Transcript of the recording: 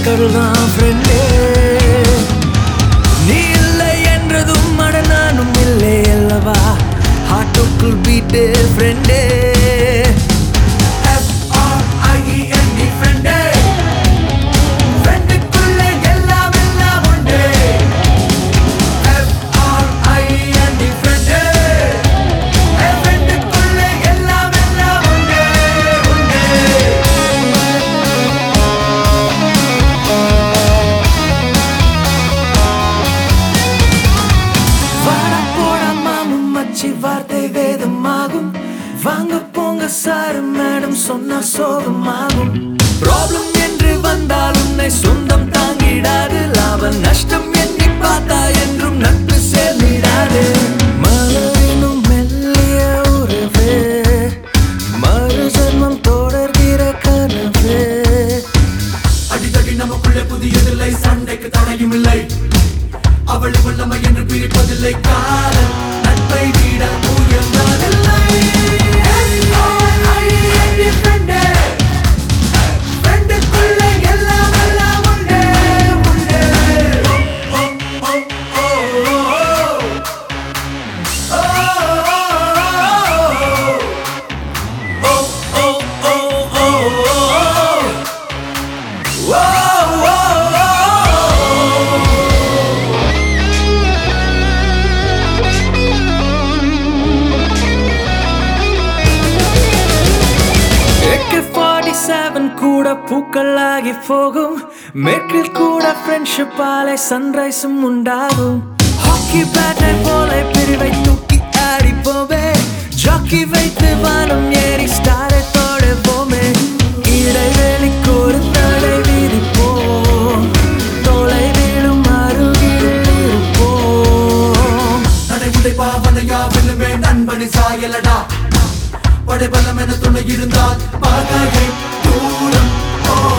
கடலாம் ஃப்ரெண்டே நீ இல்லை என்றதும் அட நானும் இல்லை அல்லவா ஹார்ட்டுக்குள் பீட்டு ஃப்ரெண்டே வார்த்தை வேதமாகும் வாங்க போங்க சார் மேடம் சொன்ன சோகமாகும் ப்ராப்ளம் என்று வந்தால் உன்னை சொந்தம் தாங்கிடாது லாப நஷ்டம் எண்ணி பார்த்தா என்றும் நட்பு சேர்ந்திடாது மலரினும் மெல்லிய உறவே மறு ஜன்மம் தொடர்கிற கனவே அடிதடி நமக்குள்ளே புதியதில்லை சண்டைக்கு தடையும் இல்லை அவள் வல்லமை என்று பிரிப்பதில்லை காதல் நட்பை விட உயர்ந்ததில்லை ஃப்ரெண்டுக்குள்ளே எல்லாம் எல்லாம் உண்டே உண்டே கூட பூக்களாகி போகும் மேற்கில் கூட ஃப்ரெண்ட்ஷிப் ஆலை சன்ரைஸும் உண்டாகும் ஹாக்கி பேட்டை போல பிரிவை தூக்கி ஆடி போவே ஜாக்கி வைத்து வானம் ஏறி ஸ்டாரை தோடுவோமே இடைவெளிக்கு ஒரு தடை விதிப்போம் தோலை வீழும் அருகில் இருப்போம் நடை உடை பாவனையா வெல்லுமே நண்பனி சாயலடா படைபலம் என துணை இருந்தால் பகையை தூரம்